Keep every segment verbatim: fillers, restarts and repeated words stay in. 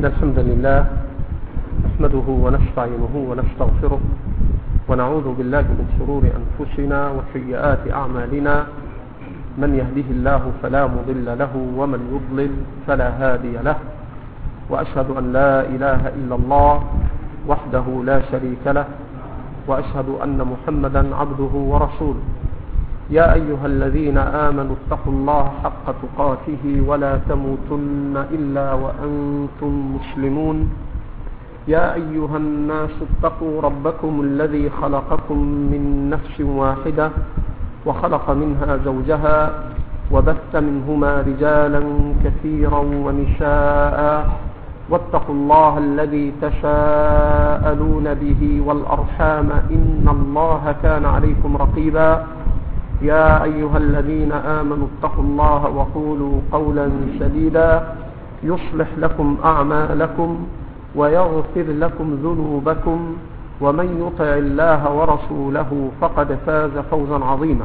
إن الحمد لله نحمده ونستعينه ونستغفره ونعوذ بالله من شرور أنفسنا وسيئات أعمالنا. من يهده الله فلا مضل له ومن يضلل فلا هادي له، وأشهد أن لا إله إلا الله وحده لا شريك له، وأشهد أن محمدا عبده ورسوله. يا أيها الذين آمنوا اتقوا الله حق تقاته ولا تموتن إلا وأنتم مسلمون. يا أيها الناس اتقوا ربكم الذي خلقكم من نفس واحدة وخلق منها زوجها وبث منهما رجالا كثيرا ونساء، واتقوا الله الذي تساءلون به والأرحام إن الله كان عليكم رقيبا. يا أيها الذين آمنوا اتقوا الله وقولوا قولا سديدا يصلح لكم أعمالكم ويغفر لكم ذنوبكم، ومن يطع الله ورسوله فقد فاز فوزا عظيما.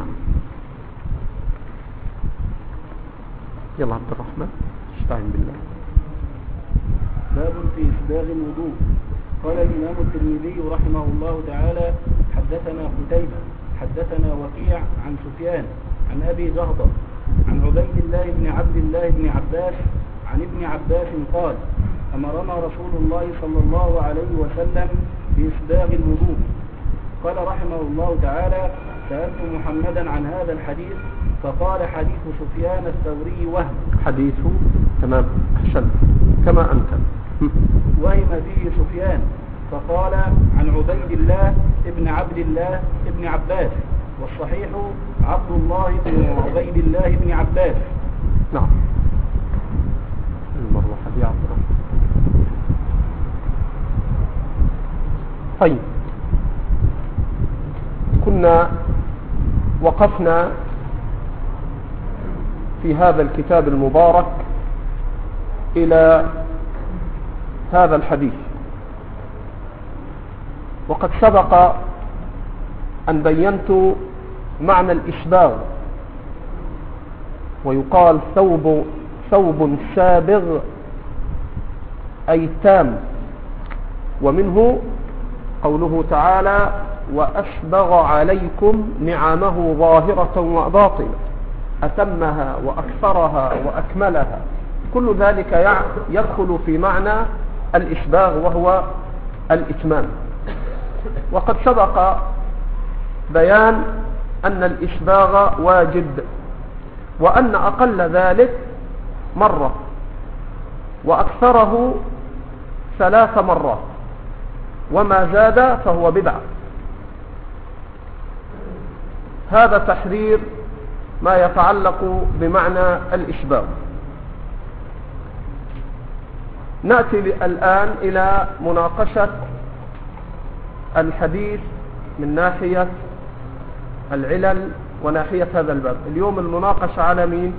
يلا عبد الرحمن استعين بالله. باب في إسباغ الوضوء. قال الإمام الترمذي رحمه الله تعالى: حدثنا قتيبة حدثنا وكيع عن سفيان عن أبي زهضة عن عبيد الله بن عبد الله بن عباس عن ابن عباس قال: أمرنا رسول الله صلى الله عليه وسلم بإسباغ الوضوء. قال رحمه الله تعالى: سألت محمدا عن هذا الحديث فقال: حديث سفيان الثوري وهم. حديث تمام أحسن كما أنت وهم فيه سفيان، فقال: عن عبيد الله ابن عبد الله ابن عباس، والصحيح عبد الله بن عبيد الله بن عباس. نعم المرة حديث عبد الله. طيب، كنا وقفنا في هذا الكتاب المبارك إلى هذا الحديث، وقد سبق أن بينت معنى الإسباغ، ويقال ثوب ثوب سابغ أي تام، ومنه قوله تعالى: وأسبغ عليكم نعمه ظاهرة وباطنة، أتمها وأكثرها وأكملها، كل ذلك يدخل في معنى الإسباغ وهو الإتمام. وقد سبق بيان أن الإسباغ واجب، وأن أقل ذلك مرة وأكثره ثلاث مرات، وما زاد فهو بدعة. هذا تحرير ما يتعلق بمعنى الإسباغ. نأتي الآن إلى مناقشة الحديث من ناحية العلل وناحية هذا الباب. اليوم المناقشة على مين؟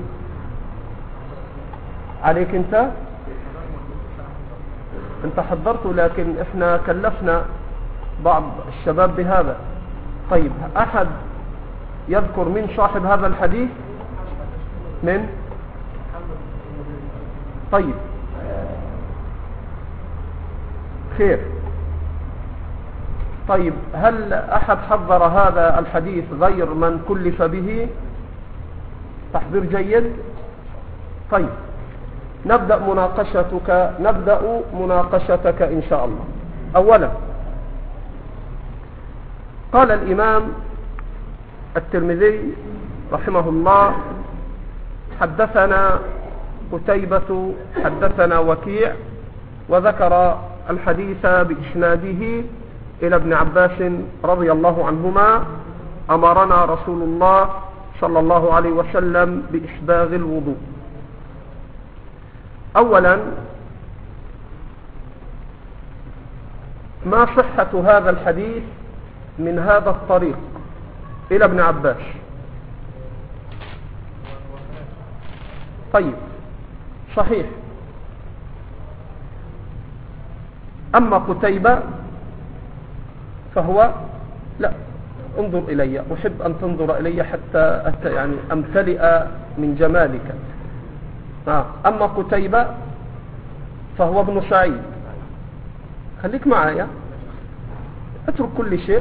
عليك أنت؟ أنت حضرت، لكن إحنا كلفنا بعض الشباب بهذا. طيب، أحد يذكر من صاحب هذا الحديث؟ من؟ طيب خير. طيب، هل أحد حضر هذا الحديث غير من كلف به؟ تحضير جيد. طيب، نبدأ مناقشتك نبدأ مناقشتك إن شاء الله. أولا، قال الإمام الترمذي رحمه الله: حدثنا قتيبة حدثنا وكيع، وذكر الحديث بإسناده إلى ابن عباس رضي الله عنهما: أمرنا رسول الله صلى الله عليه وسلم بإسباغ الوضوء. أولا، ما صحة هذا الحديث من هذا الطريق إلى ابن عباس؟ طيب، صحيح. أما قتيبة فهو لا، انظر إلي، أحب أن تنظر إلي حتى يعني أمتلئ من جمالك. أما قتيبة فهو ابن سعيد. خليك معايا، اترك كل شيء.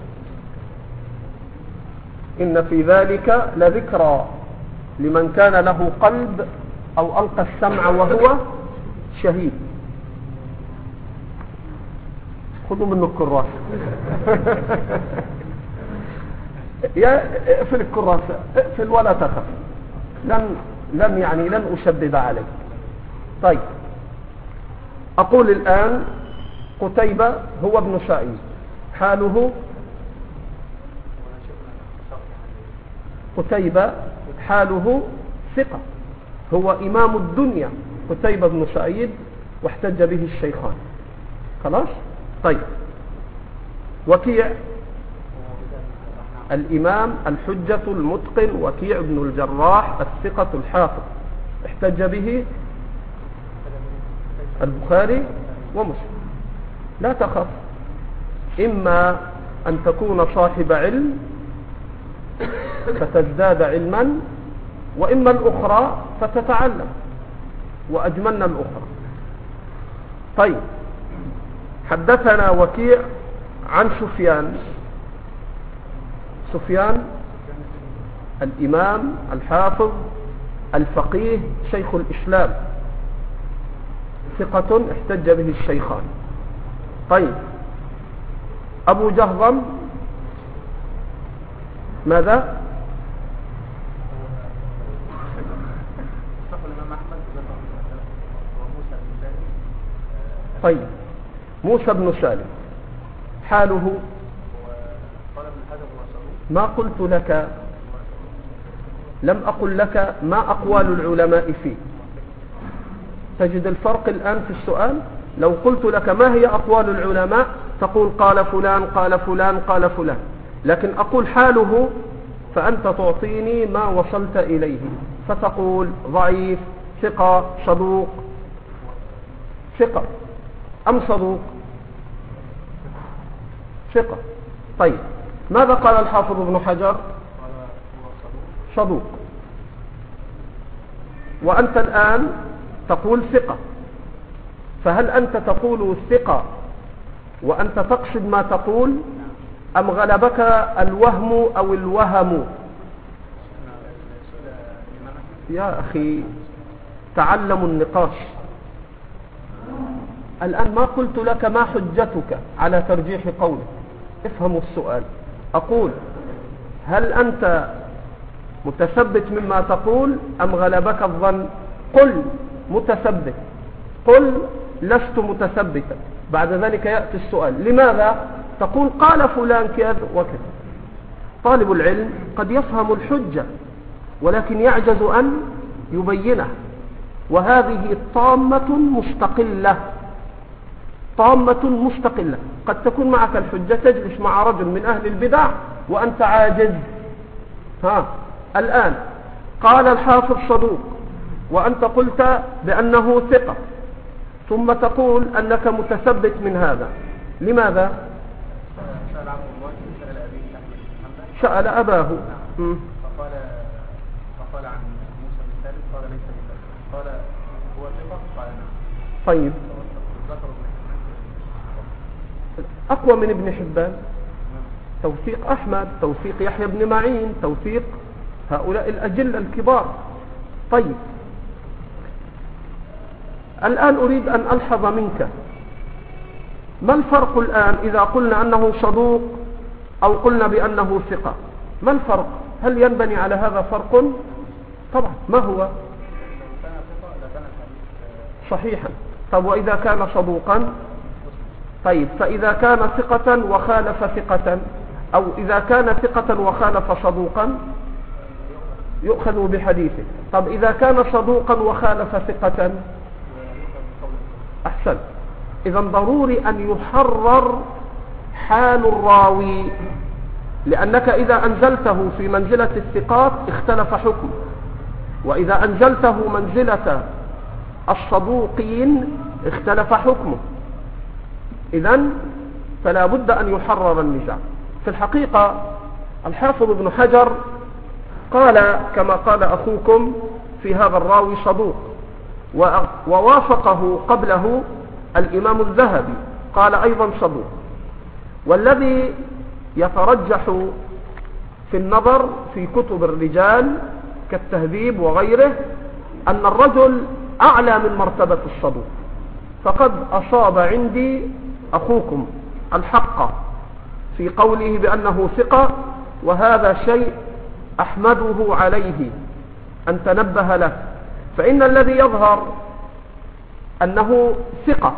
إن في ذلك لذكرى لمن كان له قلب أو ألقى السمع وهو شهيد. خذوا منه الكراسة. يا اقفل الكراسة، اقفل ولا تخف، لن لن يعني لن أشدد عليك. طيب، أقول الآن قتيبة هو ابن سعيد، حاله قتيبة حاله ثقة، هو إمام الدنيا قتيبة بن سعيد، واحتج به الشيخان. خلاص. طيب، وكيع الإمام الحجة المتقن وكيع بن الجراح الثقة الحافظ، احتج به البخاري ومسلم. لا تخف، إما أن تكون صاحب علم فتزداد علما، وإما الأخرى فتتعلم، وأجملنا الأخرى. طيب، حدثنا وكيع عن سفيان. سفيان الإمام الحافظ الفقيه شيخ الإسلام، ثقة احتج به الشيخان. طيب، أبو جهضم ماذا؟ طيب، موسى بن سالم حاله ما قلت لك، لم أقل لك ما أقوال العلماء فيه. تجد الفرق الآن في السؤال. لو قلت لك ما هي أقوال العلماء تقول قال فلان قال فلان قال فلان، لكن أقول حاله فأنت تعطيني ما وصلت إليه، فتقول ضعيف، ثقة، صدوق. ثقة أم صدوق؟ ثقة. طيب، ماذا قال الحافظ ابن حجر؟ صدوق. وأنت الآن تقول ثقة، فهل أنت تقول ثقة وأنت تقصد ما تقول، أم غلبك الوهم أو الوهم؟ يا أخي تعلموا النقاش. الآن ما قلت لك ما حجتك على ترجيح قولك، افهموا السؤال. أقول هل أنت متثبت مما تقول أم غلبك الظن؟ قل متثبت، قل لست متثبتا. بعد ذلك يأتي السؤال لماذا؟ تقول قال فلان كذا وكذا. طالب العلم قد يفهم الحجة ولكن يعجز أن يبينه، وهذه طامة مستقلة، طامة مستقلة. قد تكون معك الحجة، تجلس مع رجل من أهل البدع وأنت عاجز. ها الآن قال الحافظ صدوق وأنت قلت بأنه ثقة، ثم تقول أنك متثبت من هذا. لماذا؟ سأل أباه فقال فقال عن موسى بن سالم قال ليس بذلك، قال هو ثقة قال نعم. طيب، أقوى من ابن حبان، توثيق أحمد، توثيق يحيى بن معين، توثيق هؤلاء الأجل الكبار. طيب، الآن أريد أن ألحظ منك ما الفرق الآن إذا قلنا أنه صدوق أو قلنا بأنه ثقة؟ ما الفرق؟ هل ينبني على هذا فرق؟ طبعا. ما هو؟ صحيحا. طب وإذا كان صدوقا؟ طيب، فإذا كان ثقة وخالف ثقة، أو إذا كان ثقة وخالف صدوقا يؤخذ بحديثه. طب إذا كان صدوقا وخالف ثقة؟ أحسن. إذا ضروري أن يحرر حال الراوي، لأنك إذا أنزلته في منزلة الثقات اختلف حكم، وإذا أنزلته منزلة الصدوقين اختلف حكمه. إذن فلا بد أن يحرر النزاع. في الحقيقة الحافظ ابن حجر قال كما قال أخوكم في هذا الراوي صدوق، ووافقه قبله الإمام الذهبي قال أيضا صدوق. والذي يترجح في النظر في كتب الرجال كالتهذيب وغيره أن الرجل أعلى من مرتبة الصدوق. فقد أصاب عندي أخوكم الحق في قوله بأنه ثقة، وهذا شيء أحمده عليه أن تنبه له، فإن الذي يظهر أنه ثقة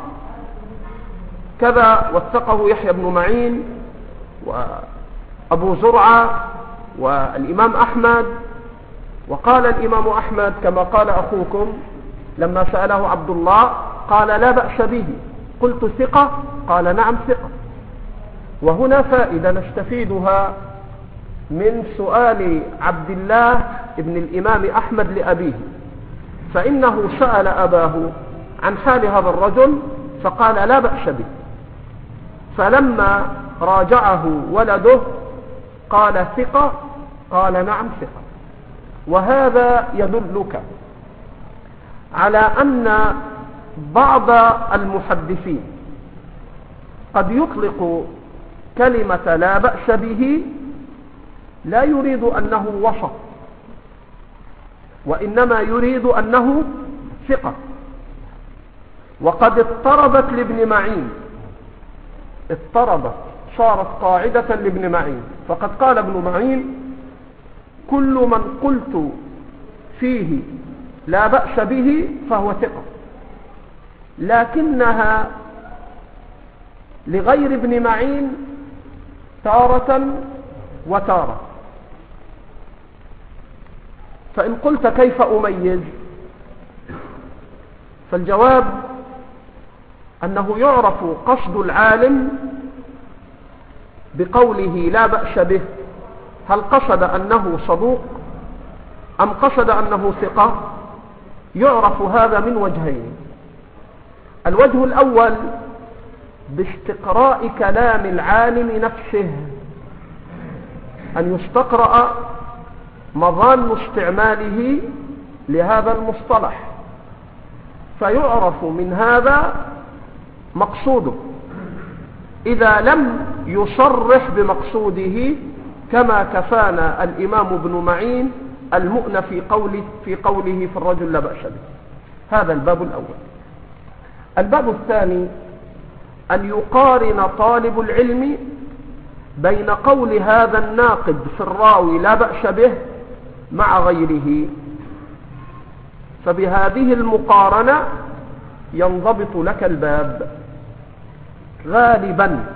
كذا وثقه يحيى بن معين وأبو زرعة والإمام أحمد. وقال الإمام أحمد كما قال أخوكم لما سأله عبد الله قال لا بأس به، قلت ثقة؟ قال نعم ثقة. وهنا فائدة نستفيدها من سؤال عبد الله ابن الإمام أحمد لأبيه، فإنه سأل أباه عن حال هذا الرجل فقال لا بأس به، فلما راجعه ولده قال ثقة؟ قال نعم ثقة. وهذا يدلك على أن بعض المحدثين قد يطلق كلمة لا بأس به لا يريد أنه وسط، وإنما يريد أنه ثقة. وقد اضطربت لابن معين، اضطربت صارت قاعدة لابن معين، فقد قال ابن معين كل من قلت فيه لا بأس به فهو ثقة، لكنها لغير ابن معين تارة وتارة. فإن قلت كيف أميز؟ فالجواب أنه يعرف قصد العالم بقوله لا بأس به، هل قصد أنه صدوق أم قصد أنه ثقة؟ يعرف هذا من وجهين. الوجه الأول باستقراء كلام العالم نفسه، أن يستقرأ مظان استعماله لهذا المصطلح، فيعرف من هذا مقصوده إذا لم يصرح بمقصوده، كما كفانا الإمام ابن معين المؤنى في قوله في قوله في الرجل لا بأس به. هذا الباب الأول. الباب الثاني أن يقارن طالب العلم بين قول هذا الناقد في الراوي لا بأس به مع غيره، فبهذه المقارنة ينضبط لك الباب غالبا.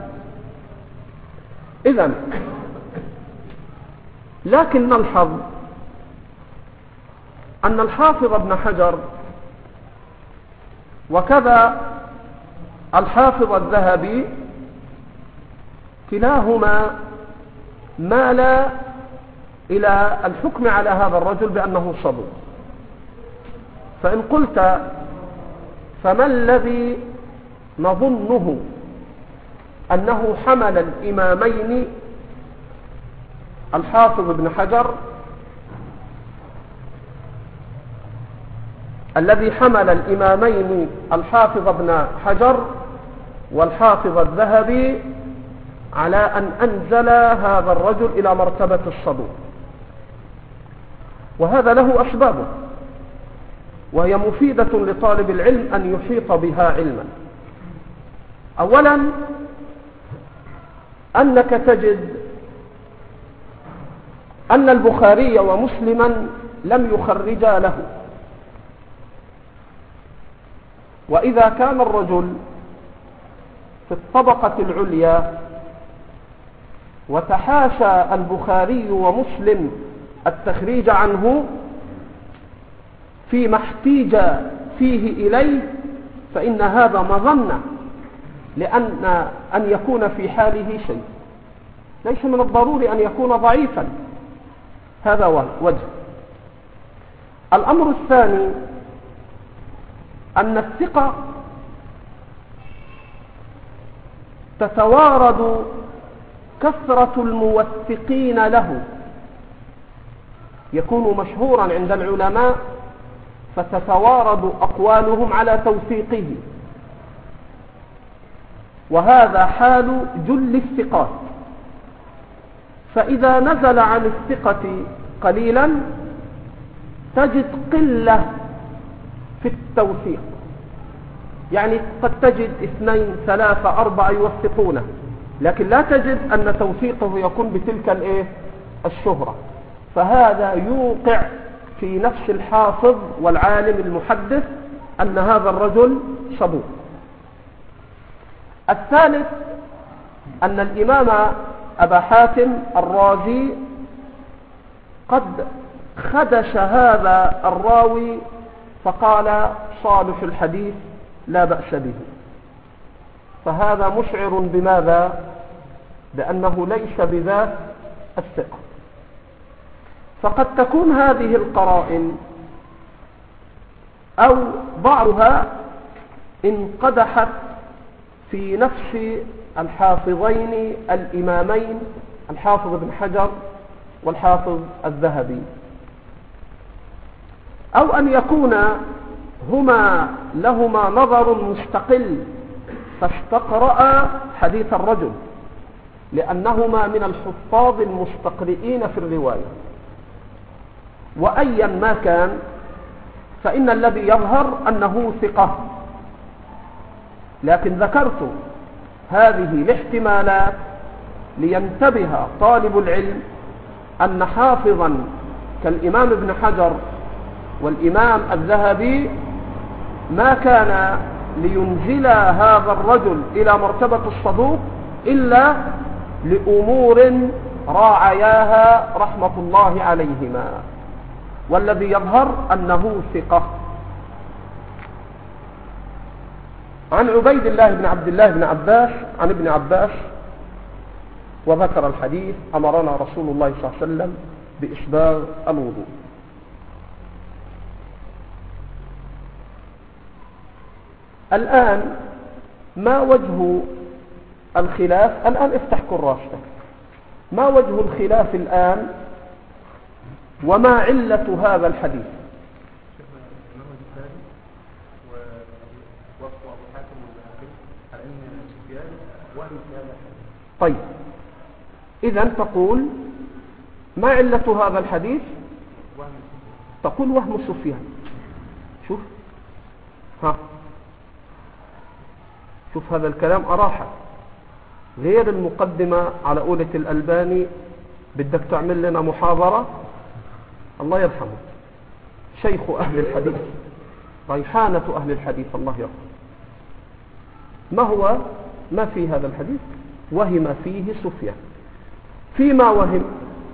إذن لكن نلحظ أن الحافظ ابن حجر وكذا الحافظ الذهبي كلاهما مال إلى الحكم على هذا الرجل بأنه صدوق. فإن قلت فما الذي نظنه أنه حمل الإمامين الحافظ ابن حجر الذي حمل الإمامين الحافظ ابن حجر والحافظ الذهبي على أن أنزل هذا الرجل إلى مرتبة الصدوق؟ وهذا له أسبابه، وهي مفيدة لطالب العلم أن يحيط بها علما. أولا أنك تجد أن البخاري ومسلما لم يخرجا له، وإذا كان الرجل في الطبقة العليا وتحاشى البخاري ومسلم التخريج عنه فيما احتيج فيه إليه، فإن هذا مظنة لأن أن يكون في حاله شيء، ليس من الضروري أن يكون ضعيفا. هذا وجه. الأمر الثاني أن الثقة تتوارد كثرة الموثقين له، يكون مشهورا عند العلماء فتتوارد أقوالهم على توثيقه، وهذا حال جل الثقات. فإذا نزل عن الثقة قليلا تجد قلة في التوثيق، يعني قد تجد اثنين ثلاثة أربعة يوثقونه، لكن لا تجد أن توثيقه يكون بتلك الايه الشهرة. فهذا يوقع في نفس الحافظ والعالم المحدث أن هذا الرجل صدوق. الثالث أن الإمام أبا حاتم الرازي قد خدش هذا الراوي فقال صالح الحديث لا بأس به، فهذا مشعر بماذا؟ بأنه ليس بذات الثقة. فقد تكون هذه القرائن أو بعضها انقدحت في نفس الحافظين الإمامين الحافظ ابن حجر والحافظ الذهبي، أو أن يكون هما لهما نظر مستقل فاستقرأ حديث الرجل، لأنهما من الحفاظ المستقرئين في الرواية. وأيا ما كان فإن الذي يظهر أنه ثقة، لكن ذكرت هذه الاحتمالات لينتبه طالب العلم أن حافظا كالإمام ابن حجر والإمام الذهبي ما كان لينزل هذا الرجل إلى مرتبة الصدوق إلا لأمور راعياها رحمة الله عليهما، والذي يظهر أنه ثقة. عن عبيد الله بن عبد الله بن عباس عن ابن عباس وذكر الحديث: أمرنا رسول الله صلى الله عليه وسلم بإسباغ الوضوء. الآن ما وجه الخلاف؟ الآن افتح كراسك. ما وجه الخلاف الآن وما علة هذا الحديث؟ طيب، إذن تقول ما علة هذا الحديث؟ تقول وهم سفيان. شوف ها شوف هذا الكلام أراحة، غير المقدمة على قولة الألباني بدك تعمل لنا محاضرة، الله يرحمه، شيخ أهل الحديث، ريحانة أهل الحديث، الله يرحمه. ما هو ما في هذا الحديث؟ وهم فيه سفيان. فيما وهم؟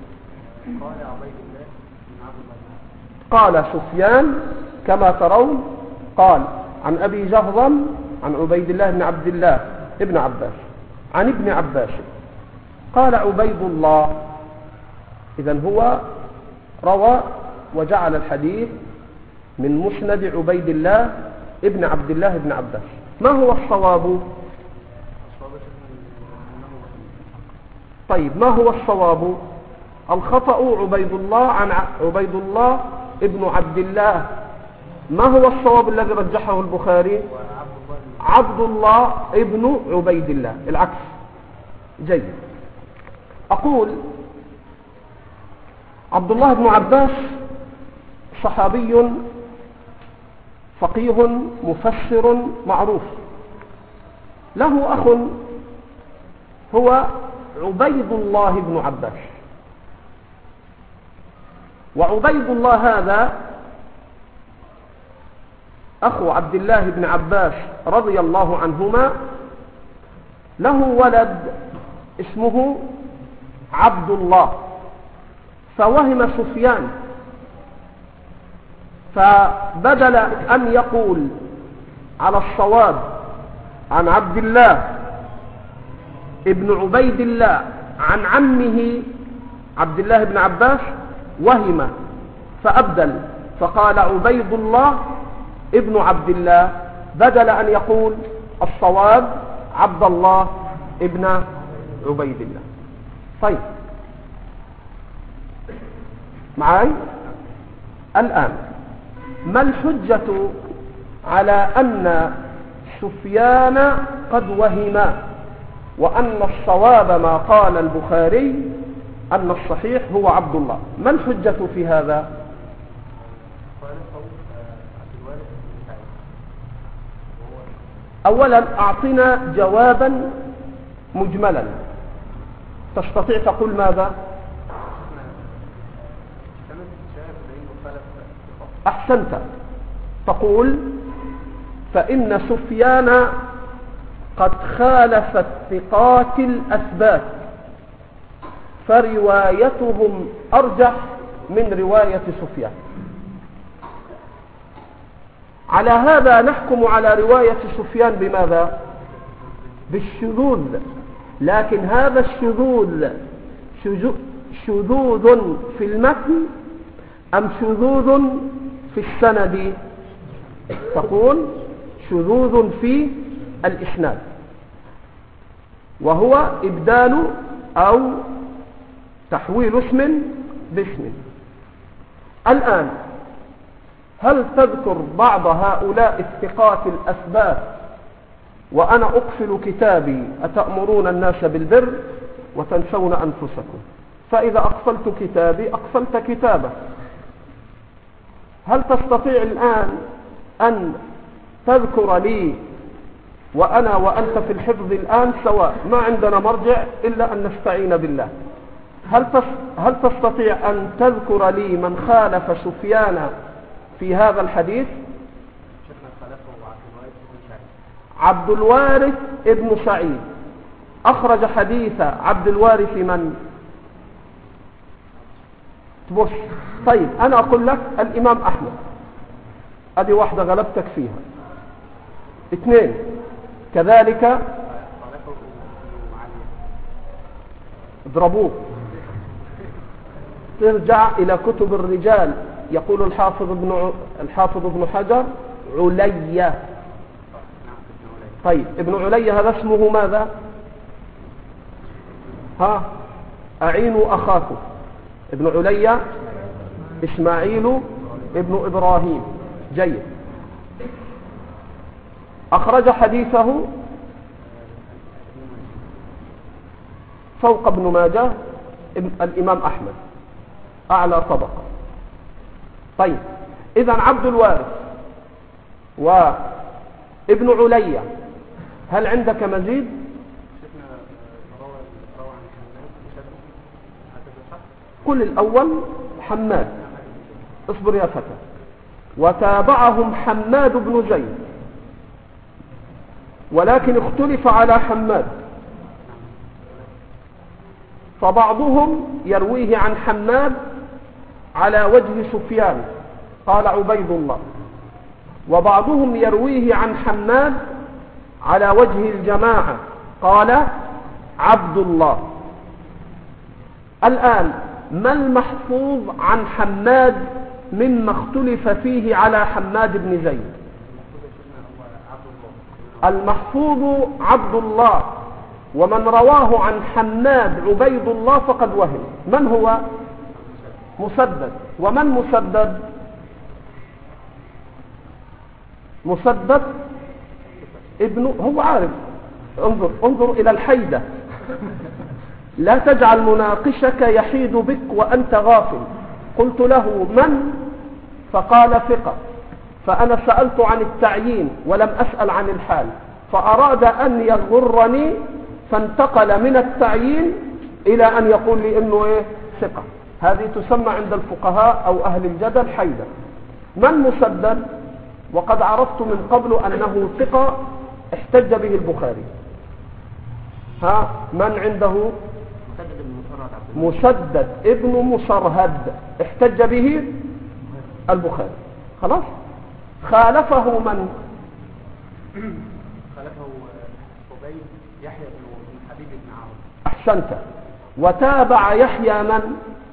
قال سفيان كما ترون، قال عن أبي جهضم عن عبيد الله بن عبد الله ابن عباس عن ابن عباس قال عبيد الله. إذن هو روى وجعل الحديث من مسند عبيد الله ابن عبد الله ابن عباس. ما هو الصواب؟ طيب، ما هو الصواب؟ الخطأ عبيد الله عن عبيد الله ابن عبد الله. ما هو الصواب الذي رجحه البخاري؟ عبد الله ابن عبيد الله، العكس. جيد. أقول عبد الله بن عباس صحابي فقيه مفسر معروف، له أخ هو عبيد الله بن عباس، وعبيد الله هذا أخو عبد الله بن عباس رضي الله عنهما، له ولد اسمه عبد الله. فوهم سفيان، فبدل أن يقول على الصواب عن عبد الله ابن عبيد الله عن عمه عبد الله بن عباس، وهم فأبدل فقال عبيد الله ابن عبد الله، بدل أن يقول الصواب عبد الله ابن عبيد الله. طيب، معي الآن ما الحجة على أن سفيان قد وهم وأن الصواب ما قال البخاري أن الصحيح هو عبد الله؟ ما الحجة في هذا؟ أولا أعطنا جوابا مجملا. تستطيع تقول ماذا؟ أحسنت. تقول فإن سفيان قد خالف الثقات الأثبات فروايتهم أرجح من رواية سفيان. على هذا نحكم على رواية سفيان بماذا؟ بالشذوذ. لكن هذا الشذوذ شذوذ في المتن أم شذوذ في السند؟ تقول شذوذ في الإسناد، وهو إبدال أو تحويل اسم باسم. الآن هل تذكر بعض هؤلاء الثقات الأثبات وأنا أقفل كتابي أتأمرون الناس بالبر وتنسون أنفسكم؟ فإذا أقفلت كتابي أقفلت كتابك. هل تستطيع الآن أن تذكر لي وأنا وأنت في الحفظ الآن سواء، ما عندنا مرجع إلا أن نستعين بالله، هل هل تستطيع أن تذكر لي من خالف سفيان في هذا الحديث؟ عبد الوارث ابن سعيد أخرج حديث عبد الوارث من؟ تبص. طيب أنا أقول لك الإمام أحمد، أدي واحدة غلبتك فيها. اثنين كذلك اضربوه. ترجع إلى كتب الرجال، يقول الحافظ ابن الحافظ ابن حجر علي. طيب ابن علي هذا اسمه ماذا؟ ها أعينوا أخاكم. ابن علي إسماعيل ابن إبراهيم. جيد. أخرج حديثه فوق ابن ماجه الإمام أحمد أعلى طبقة. طيب إذن عبد الوارث وابن علي، هل عندك مزيد؟ قل الأول حماد. اصبر يا فتى. وتابعهم حماد بن زيد، ولكن اختلف على حماد، فبعضهم يرويه عن حماد على وجه سفيان قال عبيد الله، وبعضهم يرويه عن حماد على وجه الجماعة قال عبد الله. الآن ما المحفوظ عن حماد مما اختلف فيه على حماد بن زيد؟ المحفوظ عبد الله، ومن رواه عن حماد عبيد الله فقد وهم. من هو؟ مسدد. ومن مسدد؟ مسدد ابن، هو عارف. انظر انظر إلى الحيدة. لا تجعل مناقشك يحيد بك وأنت غافل. قلت له من؟ فقال ثقة، فأنا سألت عن التعيين ولم أسأل عن الحال، فأراد أن يغرني فانتقل من التعيين إلى أن يقول لي إنه إيه؟ ثقة. هذه تسمى عند الفقهاء أو أهل الجدل حيدة. من مسدد؟ وقد عرفت من قبل أنه ثقة احتج به البخاري. ها من عنده؟ مسدد ابن مصرهد احتج به البخاري. خلاص. خالفه من؟ خالفه عبيد يحيى بن حبيب بن عمرو. احسنت. وتابع يحيى من؟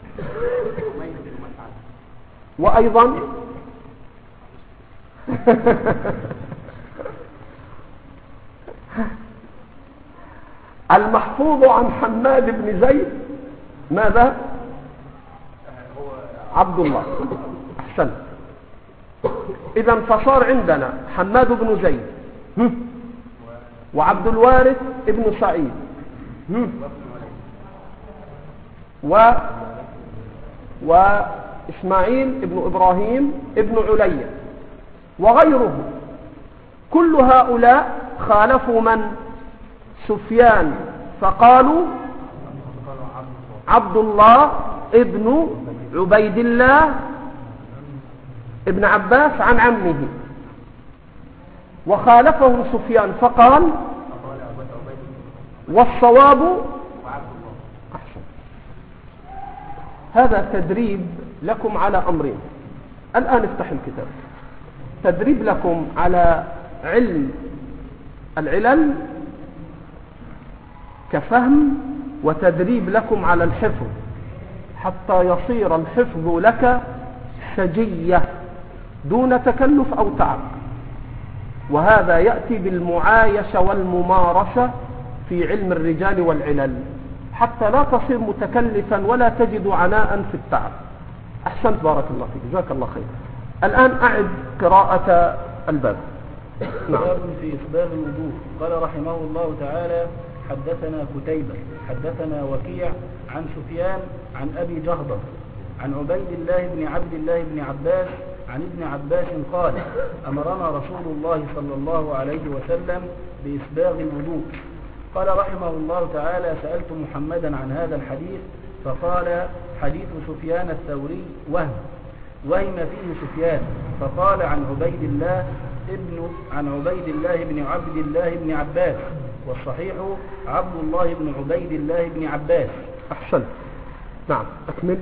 وايضا المحفوظ عن حماد بن زيد ماذا؟ عبد الله. احسنت. إذا فصار عندنا حماد بن زيد وعبد الوارث ابن سعيد و وإسماعيل ابن إبراهيم ابن علي وغيره. كل هؤلاء خالفوا من؟ سفيان، فقالوا عبد الله ابن عبيد الله ابن عباس عن عمه. وخالفهم سفيان فقال والصواب أحسن. هذا تدريب لكم على أمرين. الآن افتح الكتاب. تدريب لكم على علم العلل كفهم، وتدريب لكم على الحفظ حتى يصير الحفظ لك سجية دون تكلف أو تعب. وهذا يأتي بالمعايشة والممارسة في علم الرجال والعلل حتى لا تصير متكلفا ولا تجد عناء في التعب. أحسنت، بارك الله فيك، جزاك الله خير. الآن أعد قراءة الباب. نعم. باب في إسباغ الوضوء. قال رحمه الله تعالى: حدثنا قتيبة حدثنا وكيع عن سفيان عن أبي جهضة عن عبيد الله بن عبد الله بن عباس عن ابن عباس قال: أمرنا رسول الله صلى الله عليه وسلم بإسباغ الوضوء. قال رحمه الله تعالى: سألت محمدا عن هذا الحديث فقال: حديث سفيان الثوري وهم وهم فيه سفيان. فقال: عن عبيد الله ابن عن عبيد الله بن عبد الله بن عباس، والصحيح عبد الله بن عبيد الله بن عباس. أحسن. نعم، أكمل.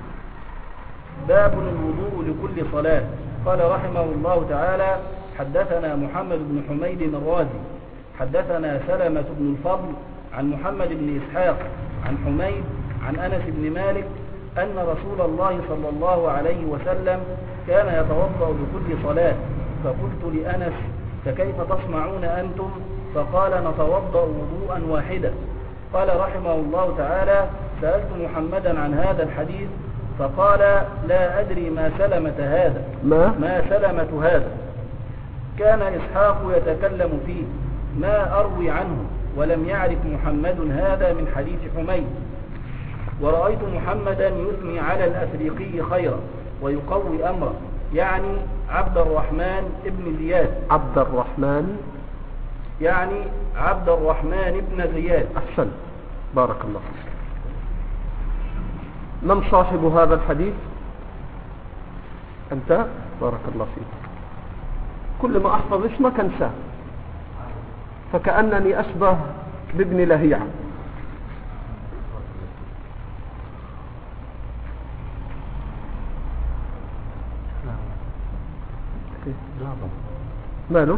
باب الوضوء لكل صلاة. قال رحمه الله تعالى: حدثنا محمد بن حميد الرازي حدثنا سلمة بن الفضل عن محمد بن إسحاق عن حميد عن أنس بن مالك أن رسول الله صلى الله عليه وسلم كان يتوضأ لكل صلاة. فقلت لأنس: فكيف تصنعون أنتم؟ فقال: نتوضأ وضوءا واحدا. قال رحمه الله تعالى: سألت محمدا عن هذا الحديث فقال: لا أدري ما سلمة هذا ما, ما سلمة هذا. كان إسحاق يتكلم فيه ما أروي عنه، ولم يعرف محمد هذا من حديث حميد. ورأيت محمدا يثني على الأفريقي خيرا ويقوي أمره، يعني عبد الرحمن ابن زياد. عبد الرحمن يعني عبد الرحمن ابن زياد. أحسن، بارك الله فيك. من صاحب هذا الحديث؟ أنت، بارك الله فيك. كل ما أحفظ اسمك أنساه، فكأنني أشبه بابن لهيعة. ماله؟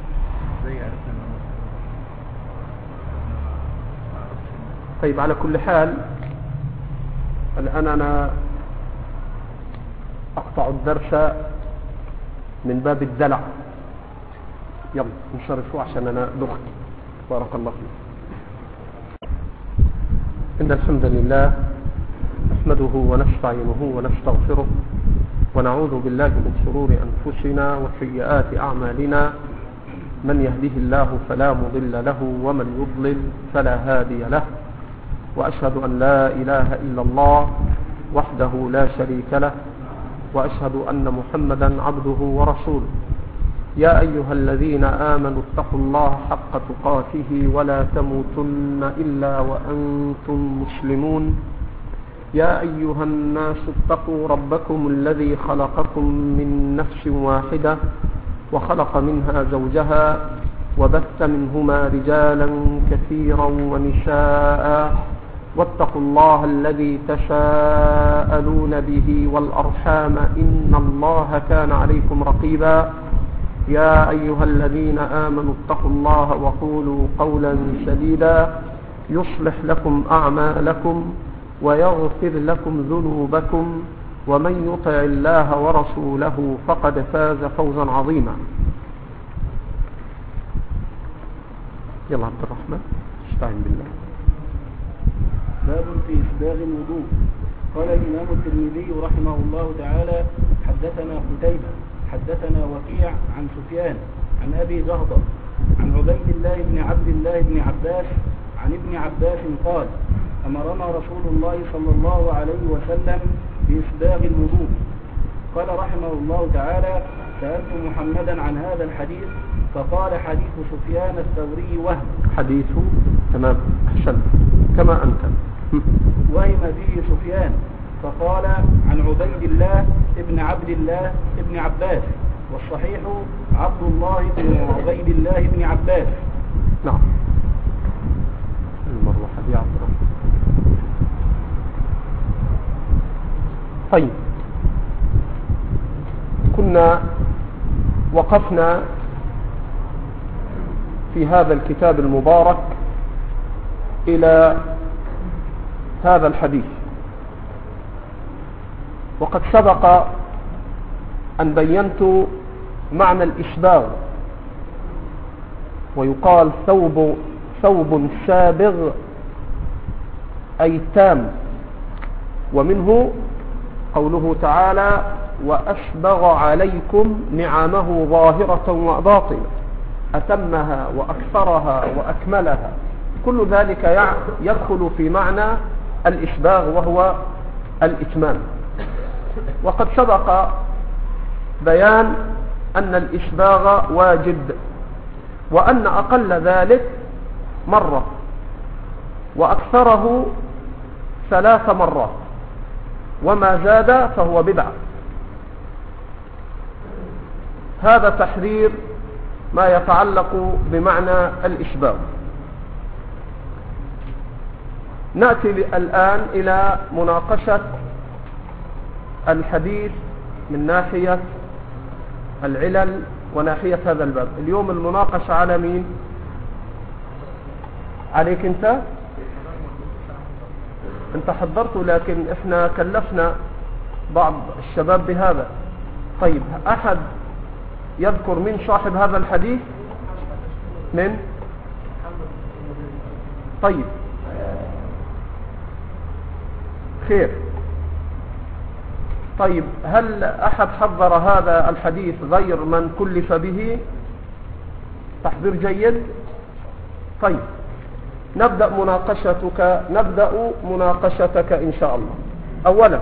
طيب، على كل حال الآن أنا أقطع الدرس من باب الدلع. يلا نشرفوا عشان أنا دخت. بارك الله فيك. إن الحمد لله نحمده ونستعينه ونستغفره ونعوذ بالله من شرور أنفسنا وسيئات أعمالنا. من يهده الله فلا مضل له ومن يضلل فلا هادي له. وأشهد أن لا إله إلا الله وحده لا شريك له، وأشهد أن محمدا عبده ورسوله. يا أيها الذين آمنوا اتقوا الله حق تقاته ولا تموتن إلا وأنتم مسلمون. يا أيها الناس اتقوا ربكم الذي خلقكم من نفس واحدة وخلق منها زوجها وبث منهما رجالا كثيرا ونساء، واتقوا الله الذي تساءلون به والأرحام إن الله كان عليكم رقيبا. يا أيها الذين آمنوا اتقوا الله وقولوا قولا سديدا يصلح لكم أعمالكم ويغفر لكم ذنوبكم، ومن يطع الله ورسوله فقد فاز فوزا عظيما. يلا عبد الرحمن، استعين بالله. باب في إسباغ الوضوء. قال الإمام الترمذي رحمه الله تعالى: حدثنا قتيبة حدثنا وكيع عن سفيان عن أبي زهضة عن عبيد الله بن عبد الله بن عباس عن ابن عباس قال أمرنا رسول الله صلى الله عليه وسلم بإسباغ الوضوء. قال رحمه الله تعالى سألت محمدا عن هذا الحديث فقال حديث سفيان الثوري وهم. حديث تمام أحسن كما أنت وهم به سفيان فقال عن عبيد الله ابن عبد الله ابن عباس والصحيح عبد الله بن عبيد الله بن عباس. نعم المرة حديث عبد الله. طيب كنا وقفنا في هذا الكتاب المبارك إلى هذا الحديث، وقد سبق أن بينت معنى الإسباغ، ويقال ثوب ثوب سابغ أي تام، ومنه قوله تعالى وأسبغ عليكم نعمه ظاهرة وباطنة أتمها وأكثرها وأكملها، كل ذلك يدخل في معنى الإسباغ وهو الإتمام. وقد سبق بيان أن الإسباغ واجب، وأن أقل ذلك مرة وأكثره ثلاث مرات، وما زاد فهو بدعة. هذا تحرير ما يتعلق بمعنى الإسباغ. نأتي الآن إلى مناقشة الحديث من ناحية العلل وناحية هذا الباب. اليوم المناقشة على مين؟ عليك انت انت حضرته، لكن احنا كلفنا بعض الشباب بهذا. طيب احد يذكر من صاحب هذا الحديث؟ من؟ طيب خير. طيب هل احد حضر هذا الحديث غير من كلف به؟ تحضير جيد. طيب نبدأ مناقشتك نبدأ مناقشتك إن شاء الله. أولا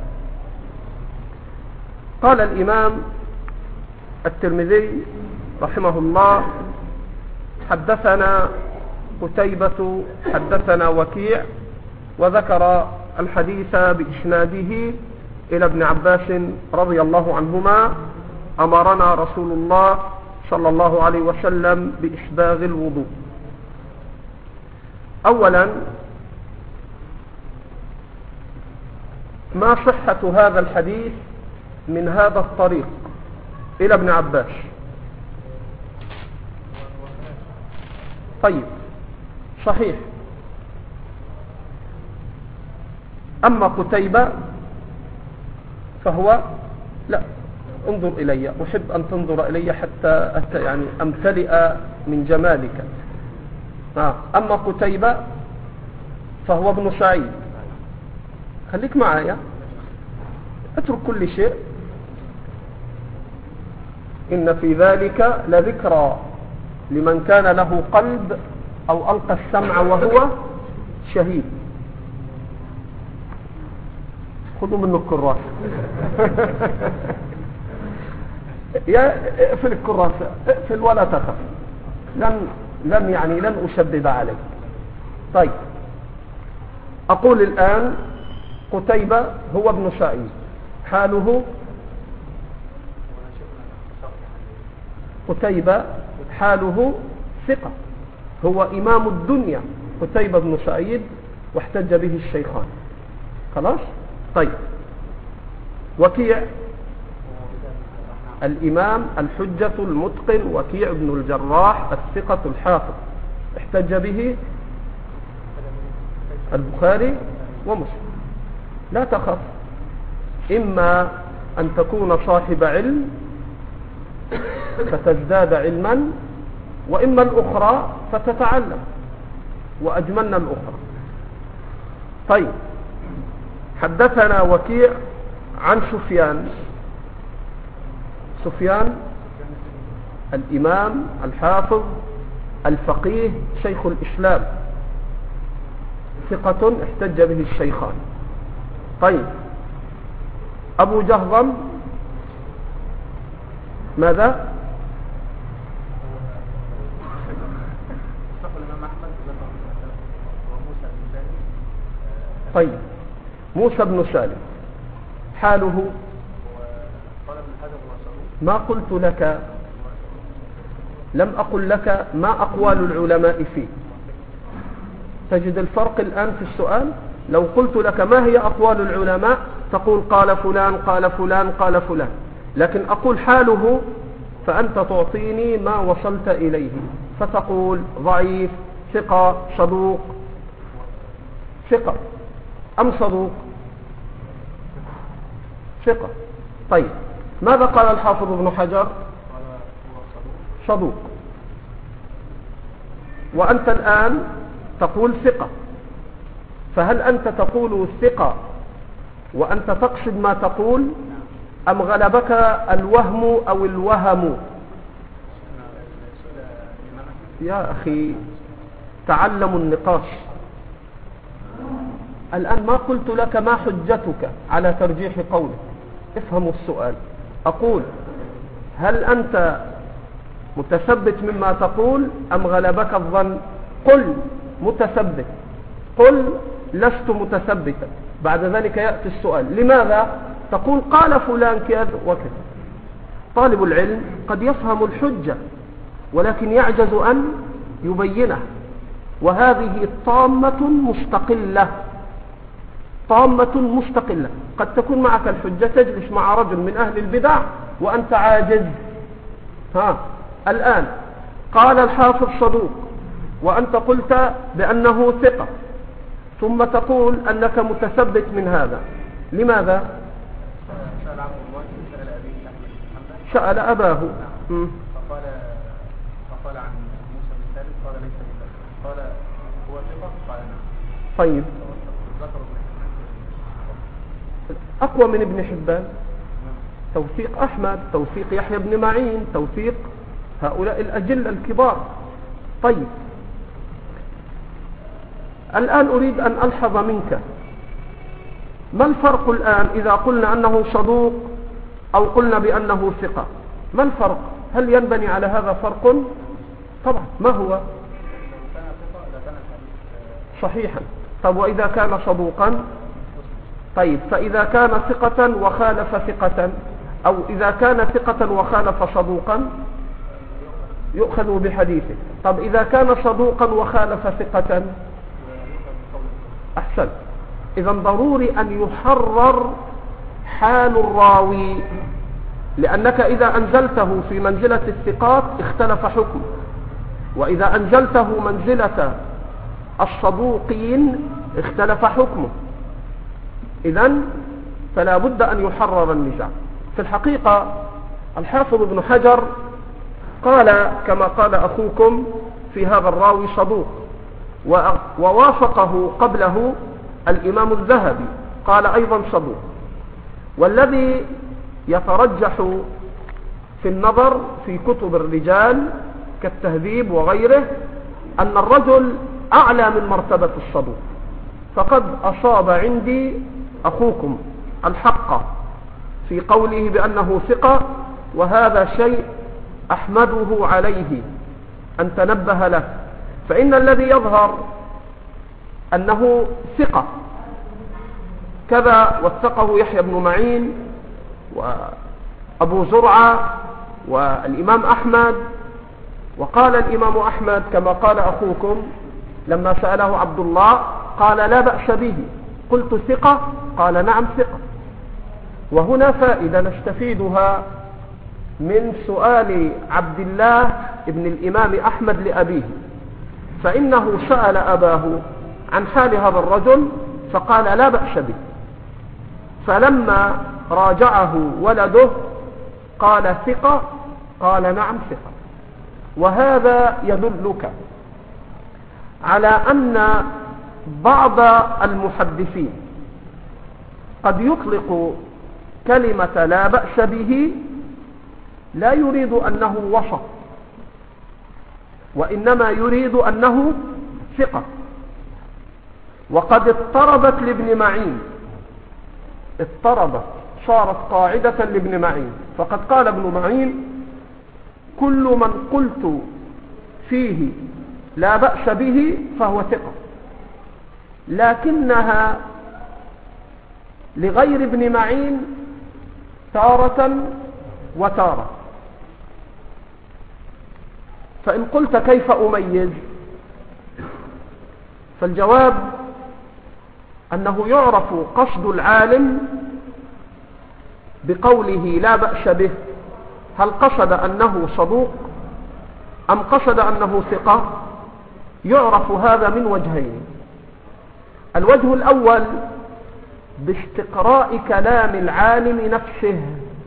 قال الإمام الترمذي رحمه الله حدثنا قتيبة حدثنا وكيع، وذكر الحديث بإسناده إلى ابن عباس رضي الله عنهما أمرنا رسول الله صلى الله عليه وسلم بإسباغ الوضوء. أولا ما صحة هذا الحديث من هذا الطريق إلى ابن عباس؟ طيب صحيح. أما قتيبة فهو لا، انظر إلي، أحب أن تنظر إلي حتى يعني أمتلئ من جمالك. أما قتيبة فهو ابن سعيد. خليك معايا، اترك كل شيء. إن في ذلك لذكرى لمن كان له قلب أو ألقى السمع وهو شهيد. خذوا منه الكراسة. يا اقفل الكراسة، اقفل ولا تخف، لن لن يعني لن أشدد عليك. طيب أقول الآن قتيبة هو ابن سعيد، حاله قتيبة حاله ثقة، هو إمام الدنيا قتيبة بن سعيد، واحتج به الشيخان. خلاص. طيب وكيع الإمام الحجة المتقن وكيع بن الجراح الثقة الحافظ، احتج به البخاري ومسلم. لا تخف، إما أن تكون صاحب علم فتزداد علما، وإما الأخرى فتتعلم، وأجملنا الأخرى. طيب حدثنا وكيع عن سفيان. سفيان الإمام الحافظ الفقيه شيخ الإسلام، ثقة احتج به الشيخان. طيب أبو جهضم ماذا؟ طيب موسى بن سالم حاله ما قلت لك، لم أقل لك ما أقوال العلماء فيه. تجد الفرق الآن في السؤال. لو قلت لك ما هي أقوال العلماء تقول قال فلان قال فلان قال فلان، لكن أقول حاله فأنت تعطيني ما وصلت إليه، فتقول ضعيف، ثقة، صدوق. ثقة أم صدوق؟ ثقة. طيب ماذا قال الحافظ ابن حجر؟ صدوق. وأنت الآن تقول ثقة، فهل أنت تقول ثقة وأنت تقصد ما تقول، أم غلبك الوهم أو الوهم؟ يا أخي تعلموا النقاش. الآن ما قلت لك ما حجتك على ترجيح قولك، افهموا السؤال. أقول هل أنت متثبت مما تقول أم غلبك الظن؟ قل متثبت، قل لست متثبتا. بعد ذلك يأتي السؤال لماذا؟ تقول قال فلان كذا وكذا. طالب العلم قد يفهم الحجة ولكن يعجز أن يبينه، وهذه طامة مستقلة، طامة مستقلة. قد تكون معك الحجة، تجلس مع رجل من أهل البدع وأنت عاجز. ها الآن قال الحافظ صدوق وأنت قلت بأنه ثقة، ثم تقول أنك متثبت من هذا. لماذا؟ سأل أباه فقال فقال عن موسى بن سالم قال ليس بذلك، قال هو ثقة قال نعم. طيب أقوى من ابن حبان، توثيق أحمد، توثيق يحيى بن معين، توثيق هؤلاء الأجل الكبار. طيب الآن أريد أن ألحظ منك ما الفرق الآن إذا قلنا أنه صدوق أو قلنا بأنه ثقة؟ ما الفرق؟ هل ينبني على هذا فرق؟ طبعا. ما هو؟ صحيحا. طب وإذا كان صدوقا؟ طيب فإذا كان ثقة وخالف ثقة، أو إذا كان ثقة وخالف صدوقا يؤخذ بحديثه. طب إذا كان صدوقا وخالف ثقة؟ أحسن. إذا ضروري أن يحرر حال الراوي، لأنك إذا أنزلته في منزلة الثقات اختلف حكمه، وإذا أنزلته منزلة الصدوقين اختلف حكمه. إذن فلا بد أن يحرر النزاع. في الحقيقة الحافظ ابن حجر قال كما قال أخوكم في هذا الراوي صدوق، ووافقه قبله الإمام الذهبي قال أيضا صدوق. والذي يترجح في النظر في كتب الرجال كالتهذيب وغيره أن الرجل أعلى من مرتبة الصدوق. فقد أصاب عندي أخوكم الحق في قوله بأنه ثقة، وهذا شيء أحمده عليه أن تنبه له. فإن الذي يظهر أنه ثقة كذا وثقه يحيى بن معين وأبو زرعة والإمام أحمد. وقال الإمام أحمد كما قال أخوكم لما سأله عبد الله قال لا بأس به، قلت ثقة قال نعم ثقة. وهنا فائدة نستفيدها من سؤال عبد الله ابن الإمام أحمد لأبيه، فإنه سأل أباه عن حال هذا الرجل فقال لا بأس به، فلما راجعه ولده قال ثقة قال نعم ثقة. وهذا يدلك على أن بعض المحدثين قد يطلق كلمة لا بأس به لا يريد أنه وسط، وإنما يريد أنه ثقة. وقد اضطربت لابن معين، اضطربت صارت قاعدة لابن معين، فقد قال ابن معين: كل من قلت فيه لا بأس به فهو ثقة، لكنها لغير ابن معين تارة وتارة. فإن قلت كيف أميز؟ فالجواب أنه يعرف قصد العالم بقوله لا بأس به، هل قصد أنه صدوق أم قصد أنه ثقة؟ يعرف هذا من وجهين. الوجه الأول باستقراء كلام العالم نفسه،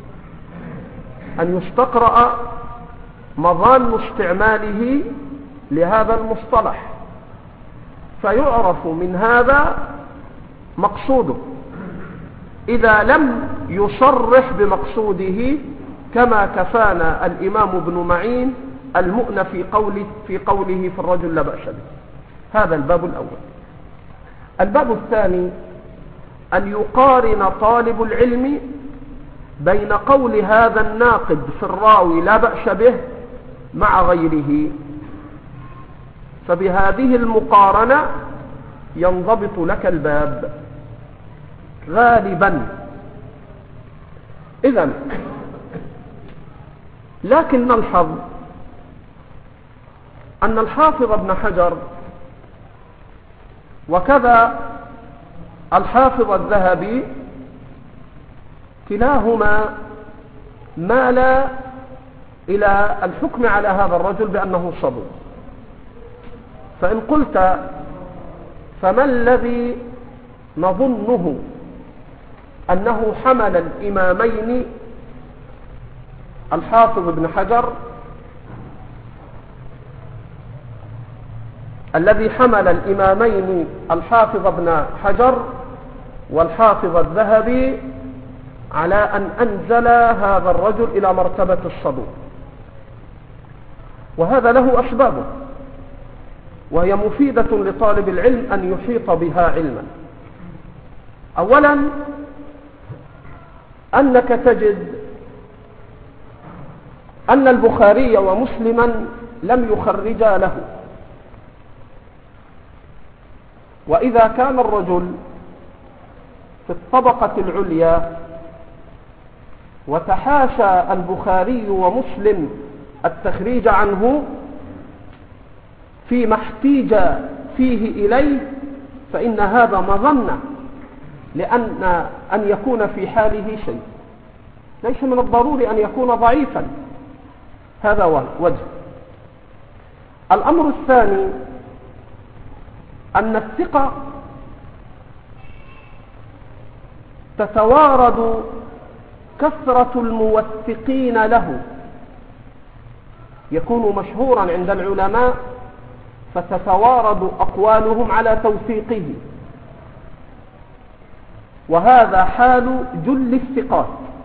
أن يستقرأ مظان استعماله لهذا المصطلح، فيعرف من هذا مقصوده، إذا لم يصرح بمقصوده، كما كفانا الإمام ابن معين المؤنى في قوله في قوله في الرجل لا بأس به. هذا الباب الأول. الباب الثاني أن يقارن طالب العلم بين قول هذا الناقد في الراوي لا بأس به مع غيره، فبهذه المقارنة ينضبط لك الباب غالبا. إذن لكن نلحظ أن الحافظ ابن حجر وكذا الحافظ الذهبي كلاهما مالا إلى الحكم على هذا الرجل بأنه صدوق. فإن قلت فما الذي نظنه أنه حمل الإمامين الحافظ ابن حجر الذي حمل الإمامين الحافظ ابن حجر والحافظ الذهبي على أن أنزل هذا الرجل إلى مرتبة الصدوق؟ وهذا له أسبابه، وهي مفيدة لطالب العلم أن يحيط بها علما. أولا أنك تجد أن البخاري ومسلما لم يخرجا له، وإذا كان الرجل في الطبقة العليا وتحاشى البخاري ومسلم التخريج عنه فيما احتيج فيه إليه، فإن هذا مظنة لأن أن يكون في حاله شيء، ليس من الضروري أن يكون ضعيفا. هذا وجه. الأمر الثاني أن الثقة تتوارد كثرة الموثقين له، يكون مشهورا عند العلماء فتتوارد أقوالهم على توثيقه، وهذا حال جل الثقات.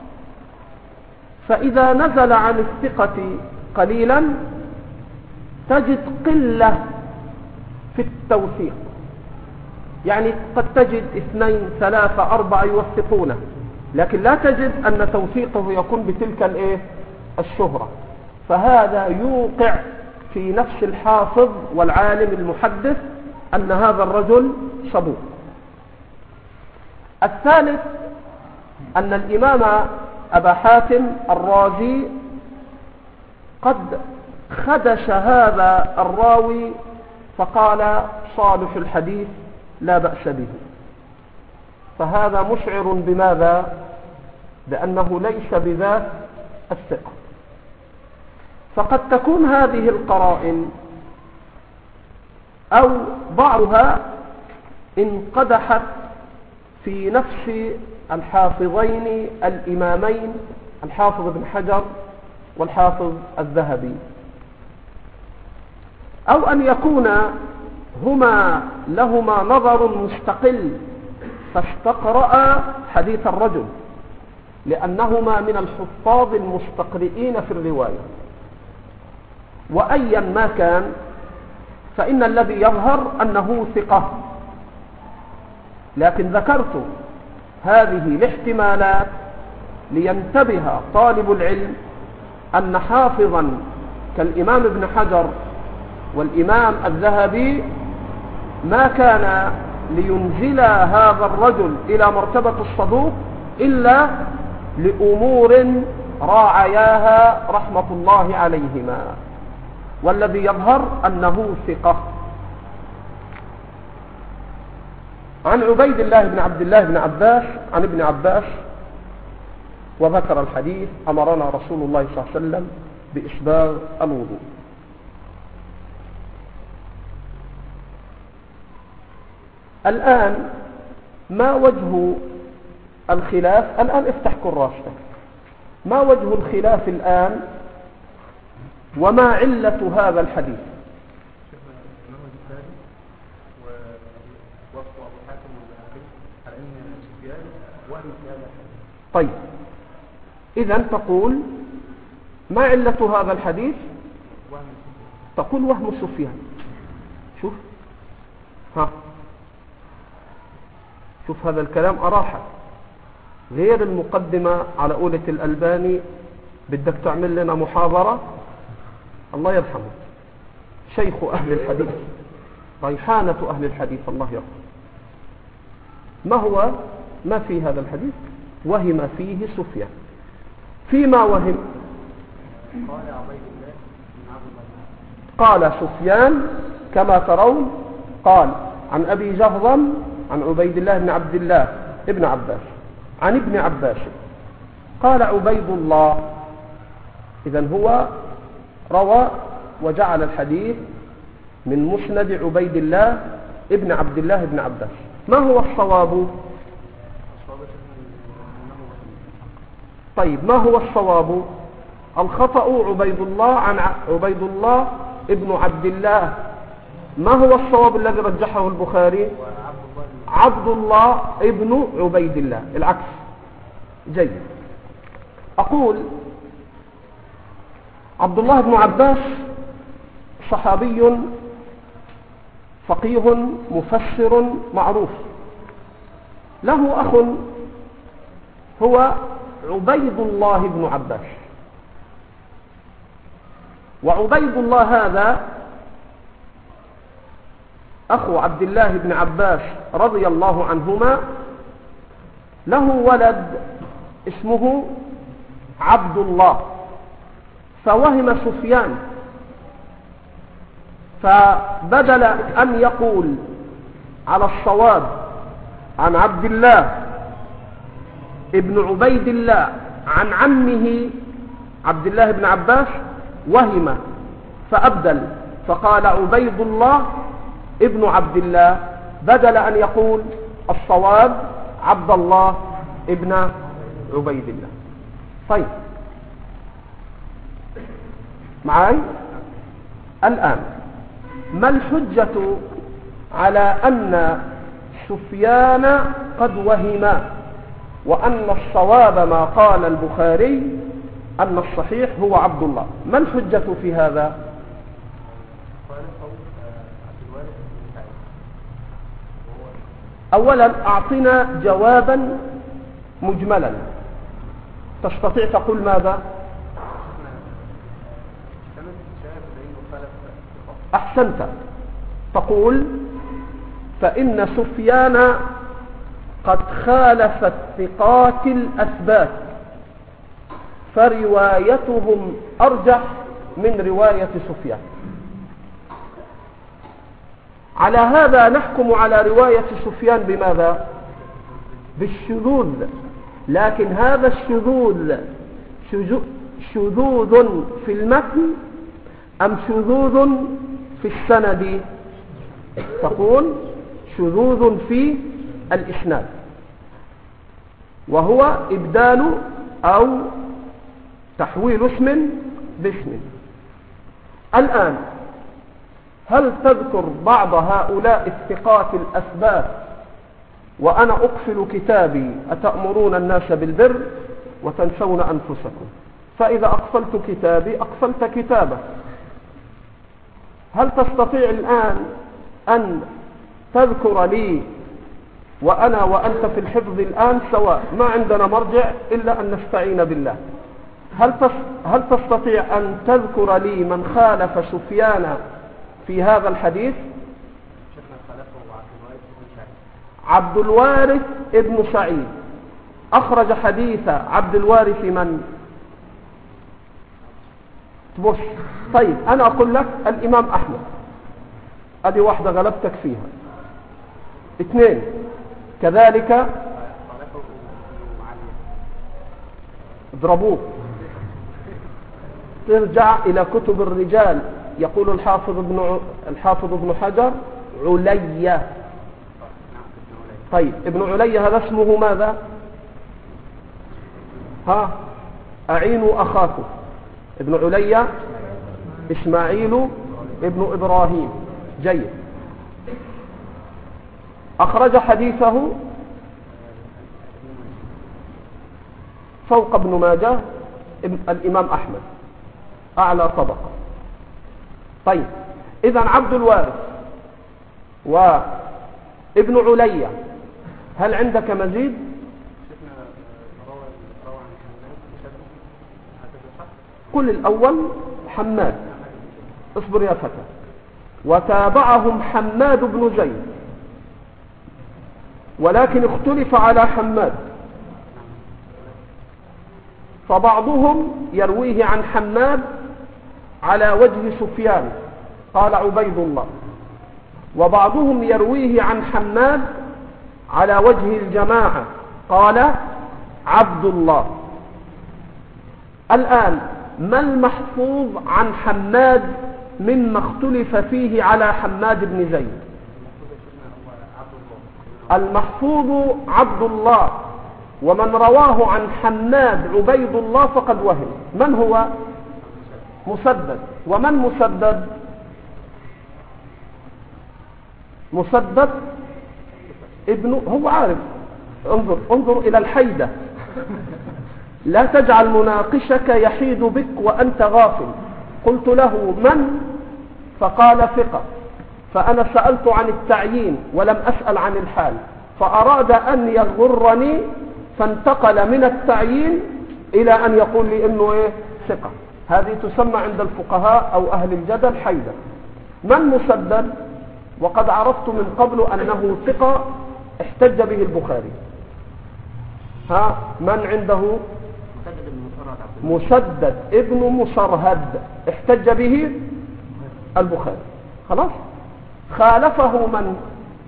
فإذا نزل عن الثقة قليلا تجد قلة في التوثيق، يعني قد تجد اثنين ثلاثة أربعة يوثقونه، لكن لا تجد أن توثيقه يكون بتلك الايه الشهرة. فهذا يوقع في نفس الحافظ والعالم المحدث أن هذا الرجل صدوق. الثالث أن الإمام أبا حاتم الرازي قد خدش هذا الراوي فقال صالح الحديث لا بأس به، فهذا مشعر بماذا؟ بأنه ليس بذات الثقة. فقد تكون هذه القرائن أو بعضها انقدحت في نفس الحافظين الإمامين الحافظ ابن حجر والحافظ الذهبي، أو أن يكون هما لهما نظر مستقل فاستقرأ حديث الرجل، لأنهما من الحفاظ المستقرئين في الرواية. وأيا ما كان فإن الذي يظهر أنه ثقة، لكن ذكرت هذه الاحتمالات لينتبه طالب العلم أن حافظا كالإمام ابن حجر والإمام الذهبي ما كان لينزل هذا الرجل إلى مرتبة الصدوق إلا لأمور راعياها رحمة الله عليهما، والذي يظهر أنه ثقة. عن عبيد الله بن عبد الله بن عباس عن ابن عباس وذكر الحديث: أمرنا رسول الله صلى الله عليه وسلم بإسباغ الوضوء. الآن ما وجه الخلاف؟ الآن افتح كراسك. ما وجه الخلاف الآن وما علة هذا الحديث؟ طيب، إذن تقول ما علة هذا الحديث؟ تقول وهم سفيان. شوف ها شوف هذا الكلام أراحة، غير المقدمة على قولة الألباني بدك تعمل لنا محاضرة. الله يرحمه، شيخ أهل الحديث، ريحانة أهل الحديث، الله يرحمه. ما هو ما في هذا الحديث؟ وهم فيه سفيان. فيما وهم؟ قال سفيان كما ترون، قال عن أبي جهضم عن عبيد الله بن عبد الله ابن عباس عن ابن عباس قال عبيد الله. إذن هو روى وجعل الحديث من مسند عبيد الله ابن عبد الله بن عباس. ما هو الصواب؟ طيب، ما هو الصواب؟ الخطأ عبيد الله عن عبيد الله ابن عبد الله. ما هو الصواب الذي رجحه البخاري؟ عبد الله ابن عبيد الله، العكس. جيد. أقول عبد الله بن عباس صحابي فقيه مفسر معروف، له أخ هو عبيد الله بن عباس، وعبيد الله هذا أخو عبد الله بن عباس رضي الله عنهما، له ولد اسمه عبد الله. فوهم سفيان، فبدل أن يقول على الصواب عن عبد الله ابن عبيد الله عن عمه عبد الله بن عباس، وهم فأبدل فقال عبيد الله ابن عبد الله، بدل أن يقول الصواب عبد الله ابن عبيد الله. طيب، معي الآن ما الحجة على أن سفيان قد وهم وأن الصواب ما قال البخاري أن الصحيح هو عبد الله؟ ما الحجة في هذا؟ أولا أعطنا جوابا مجملا. تستطيع تقول ماذا؟ أحسنت. تقول فإن سفيان قد خالف الثقات الأثبات، فروايتهم أرجح من رواية سفيان. على هذا نحكم على رواية سفيان بماذا؟ بالشذوذ. لكن هذا الشذوذ شذوذ في المتن أم شذوذ في السند؟ تقول شذوذ في الإسناد، وهو إبدال أو تحويل اسم باسم. الآن هل تذكر بعض هؤلاء الثقات الأثبات وأنا أقفل كتابي أتأمرون الناس بالبر وتنسون أنفسكم، فإذا أقفلت كتابي أقفلت كتابك. هل تستطيع الآن أن تذكر لي وأنا وأنت في الحفظ الآن سواء، ما عندنا مرجع إلا أن نستعين بالله، هل هل تستطيع أن تذكر لي من خالف سفيان في هذا الحديث؟ عبد الوارث ابن سعيد أخرج حديث عبد الوارث من؟ بص، طيب أنا أقول لك الإمام أحمد، أدي واحدة غلبتك فيها. اثنين كذلك اضربوه، ترجع إلى كتب الرجال، يقول الحافظ ابن الحافظ ابن حجر عليا. طيب ابن عليا هذا اسمه ماذا؟ ها أعينوا أخاكم. ابن عليا إسماعيل ابن إبراهيم. جيد. أخرج حديثه فوق ابن ماجه الإمام أحمد أعلى طبقة. طيب إذن عبد الوارث وابن عليا، هل عندك مزيد؟ قل الأول حماد، اصبر يا فتى. وتابعهم حماد بن زيد، ولكن اختلف على حماد، فبعضهم يرويه عن حماد على وجه سفيان قال عبيد الله، وبعضهم يرويه عن حماد على وجه الجماعة قال عبد الله. الآن ما المحفوظ عن حماد مما اختلف فيه على حماد بن زيد؟ المحفوظ عبد الله، ومن رواه عن حماد عبيد الله فقد وهم. من هو؟ مسدد. ومن مسدد؟ مسدد ابن، هو عارف. انظر انظر إلى الحيدة، لا تجعل مناقشك يحيد بك وأنت غافل. قلت له من؟ فقال ثقة، فأنا سألت عن التعيين ولم أسأل عن الحال، فأراد أن يغرني فانتقل من التعيين إلى أن يقول لي إنه إيه؟ ثقة. هذه تسمى عند الفقهاء أو أهل الجدل حيدة. من مسدد؟ وقد عرفت من قبل أنه ثقة احتج به البخاري. ها من عنده؟ مسدد ابن مصرهد احتج به البخاري. خلاص. خالفه من؟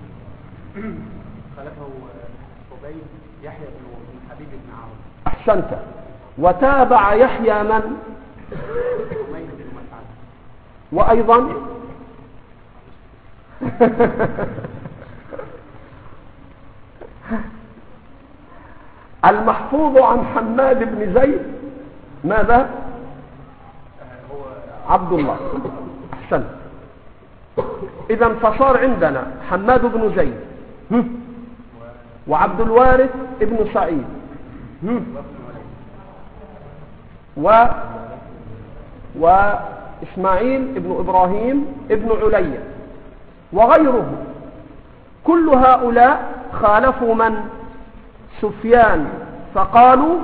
خالفه عبيد يحيى بن حبيب بن عمرو. احسنت. وتابع يحيى من؟ وايضا المحفوظ عن حماد بن زيد ماذا؟ عبد الله. احسنت. اذا فصار عندنا حماد بن زيد وعبد الوارث ابن سعيد و وإسماعيل ابن إبراهيم ابن عليا وغيره. كل هؤلاء خالفوا من؟ سفيان، فقالوا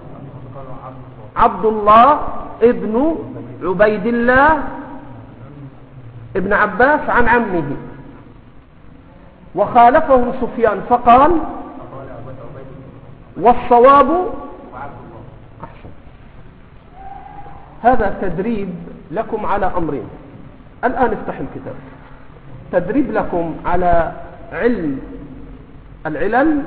عبد الله ابن عبيد الله ابن عباس عن عمه. وخالفه سفيان فقال والصواب أحسن. هذا تدريب لكم على أمرين. الآن افتح الكتاب. تدريب لكم على علم العلل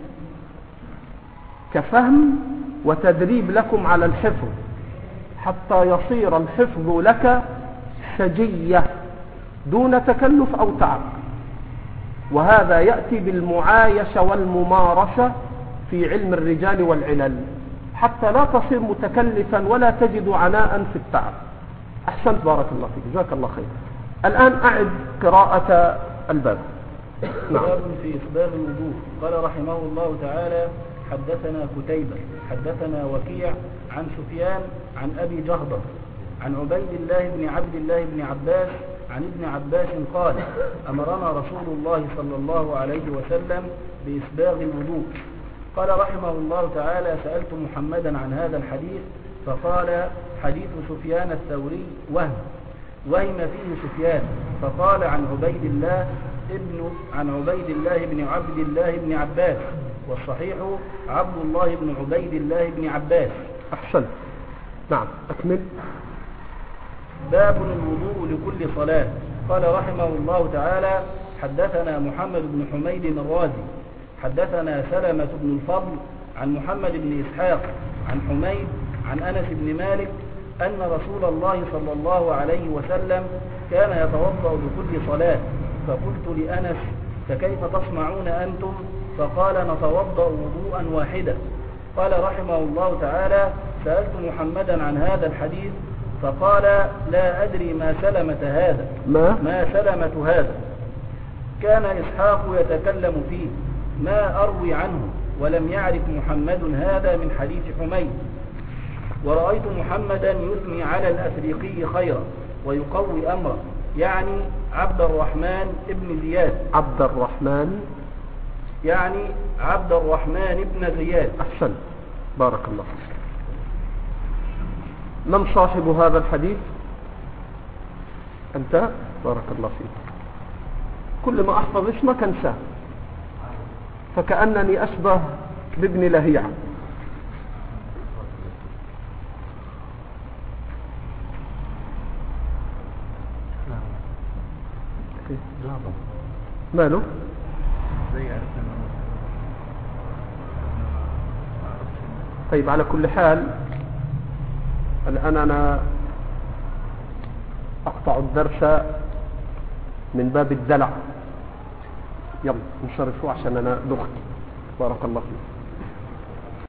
كفهم، وتدريب لكم على الحفظ حتى يصير الحفظ لك سجية دون تكلف أو تعب. وهذا يأتي بالمعايشة والممارسة في علم الرجال والعلل حتى لا تصير متكلفا ولا تجد عناء في التعب. أحسنت، بارك الله فيك، جزاك الله خير. الآن أعد قراءة الباب. نعم. باب في إسباغ الوضوء. قال رحمه الله تعالى: حدثنا كتيبة حدثنا وكيع عن سفيان عن أبي جهضة عن عبيد الله بن عبد الله بن عباس عن ابن عباس قال أمرنا رسول الله صلى الله عليه وسلم بإسباغ الوضوء. قال رحمه الله تعالى سألت محمدا عن هذا الحديث فقال حديث سفيان الثوري وهم وهم فيه سفيان فقال عن عبيد الله ابن عن عبيد الله بن عبد الله بن عباس والصحيح عبد الله بن عبيد الله بن عباس. أحسن. نعم أكمل. باب الوضوء لكل صلاة. قال رحمه الله تعالى حدثنا محمد بن حميد الرازي حدثنا سلمة بن الفضل عن محمد بن إسحاق عن حميد عن أنس بن مالك أن رسول الله صلى الله عليه وسلم كان يتوضأ لكل صلاة فقلت لأنس فكيف تصنعون أنتم؟ فقال نتوضأ وضوءا واحدا. قال رحمه الله تعالى سألت محمدا عن هذا الحديث فقال لا أدري ما سلمة هذا ما, ما سلمة هذا كان إسحاق يتكلم فيه ما أروي عنه ولم يعرف محمد هذا من حديث حميد. ورأيت محمدا يثني على الأفريقي خيرا ويقوي أمره يعني عبد الرحمن ابن زياد عبد الرحمن يعني عبد الرحمن ابن زياد. أحسن بارك الله فيك. من صاحب هذا الحديث؟ أنت بارك الله فيك. كل ما أحفظ اسمك أنساه فكأنني أشبه بابن لهيعة. ماله؟ طيب على كل حال الآن أنا أقطع الدرس من باب الدلع. يلا انصرفوا عشان أنا دخت. بارك الله فيك.